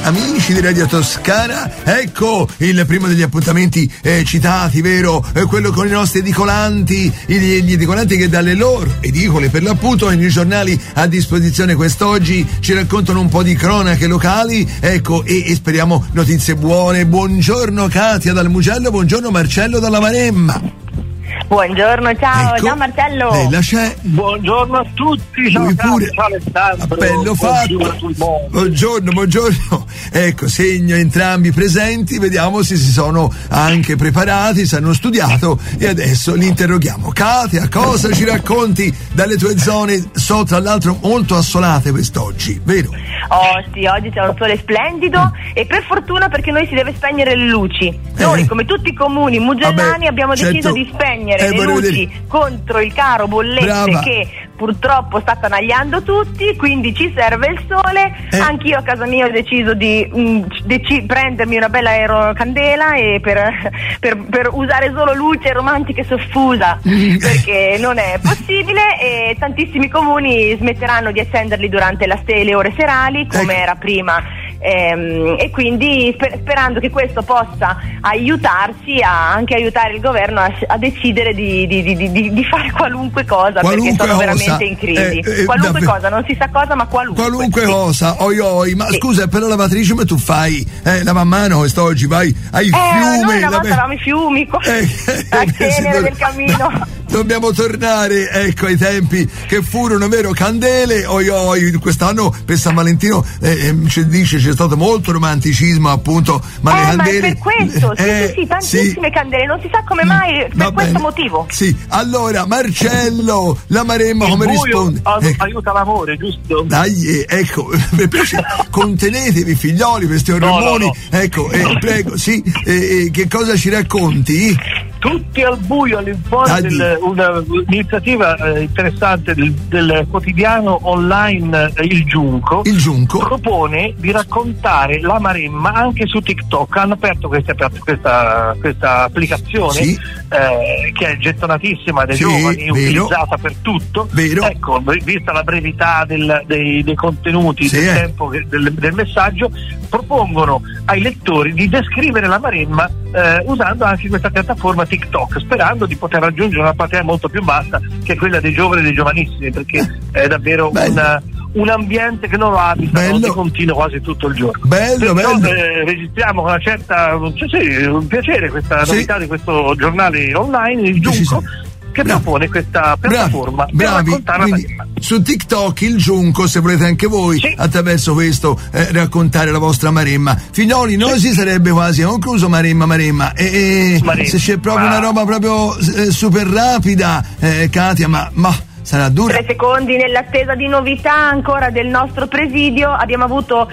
amici di Radio Toscana, ecco il primo degli appuntamenti citati, vero? Quello con i nostri edicolanti, gli edicolanti che dalle loro edicole per l'appunto nei giornali a disposizione quest'oggi ci raccontano un po' di cronache locali, ecco, e speriamo notizie buone. Buongiorno Katia dal Mugello, buongiorno Marcello dalla Maremma. Buongiorno, ciao, ecco, ciao Marcello. Là c'è. Buongiorno a tutti, ciao, pure. Ciao Alessandro. Bello fatto. Buongiorno. Ecco, segno entrambi presenti, vediamo se si sono anche preparati, se hanno studiato e adesso li interroghiamo. Katia, cosa ci racconti dalle tue zone? So tra l'altro molto assolate quest'oggi, vero? Oh sì, oggi c'è un sole splendido e per fortuna perché noi si deve spegnere le luci. Noi come tutti i comuni mugellani abbiamo deciso di spegnere le luci contro il caro bollette che purtroppo sta attanagliando tutti, quindi ci serve il sole. Anch'io a casa mia ho deciso di prendermi una bella aerocandela e per usare solo luce romantica e soffusa perché non è possibile, e tantissimi comuni smetteranno di accenderli durante le ore serali come era prima. E quindi sperando che questo possa aiutarci anche aiutare il governo a decidere di fare qualunque cosa, perché sono veramente in crisi. Qualunque cosa, non si sa cosa, ma qualunque cosa. Ma sì. Scusa, per la lavatrice ma tu fai lavamano quest'oggi, vai ai fiumi. Noi una volta eravamo i fiumi a cenere del camino. Dobbiamo tornare, ecco, ai tempi che furono, vero, candele. Quest'anno per San Valentino c'è stato molto romanticismo, appunto, ma le candele. Ma è per questo, sì, tantissime candele, non si sa come mai, per questo motivo. Sì, allora Marcello, la Maremma come risponde? Aiuta l'amore, giusto? Dai, ecco, mi piace, contenetevi figlioli, questi ormoni, no. Ecco, prego, sì, che cosa ci racconti? Tutti al buio all'infuori un'iniziativa interessante del quotidiano online Il Giunco propone di raccontare la Maremma anche su TikTok. Hanno aperto questa applicazione che è gettonatissima dai giovani, utilizzata per tutto. Ecco, vista la brevità dei contenuti, del tempo del messaggio, propongono ai lettori di descrivere la Maremma usando anche questa piattaforma TikTok, sperando di poter raggiungere una platea molto più vasta che è quella dei giovani e dei giovanissimi, perché è davvero un ambiente che non lo abita di continuo quasi tutto il giorno. Registriamo con una certa un piacere questa novità di questo giornale online, Il Giunco, che propone questa piattaforma per raccontare la Maremma. Su TikTok Il Giunco, se volete anche voi attraverso questo raccontare la vostra Maremma. Figlioli, non si sarebbe quasi concluso Maremma se c'è proprio una roba proprio super rapida, Katia, ma sarà dura. 3 secondi nell'attesa di novità ancora del nostro presidio. Abbiamo avuto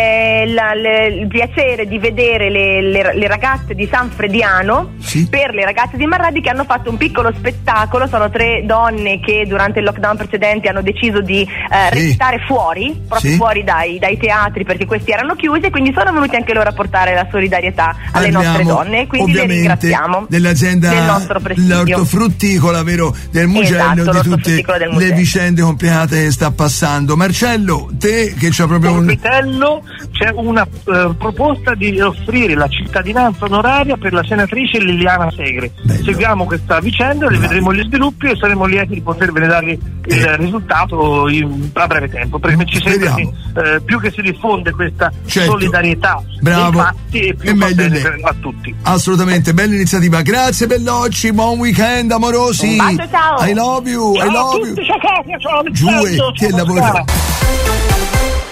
il piacere di vedere le ragazze di San Frediano per le ragazze di Marradi, che hanno fatto un piccolo spettacolo. Sono 3 donne che durante il lockdown precedente hanno deciso di recitare fuori dai teatri, perché questi erano chiusi, e quindi sono venuti anche loro a portare la solidarietà alle nostre donne, quindi le ringraziamo dell'azienda del nostro presidio, l'ortofrutticola, vero, del Mugello, di tutte le vicende complicate che sta passando. Marcello, te che c'ha proprio Vitello, c'è una proposta di offrire la cittadinanza onoraria per la senatrice Liliana Segre. Seguiamo questa vicenda, ne vedremo gli sviluppi e saremo lieti di potervene dare il risultato a breve tempo, perché ci sembra che più che si diffonde questa solidarietà dei fatti, e più va bene a tutti. Assolutamente, bella iniziativa. Grazie Bellocci, buon weekend amorosi. Un bacio, ciao. I love you. Ciao a tutti, ciao Katia, ciao Giù, che lavoro.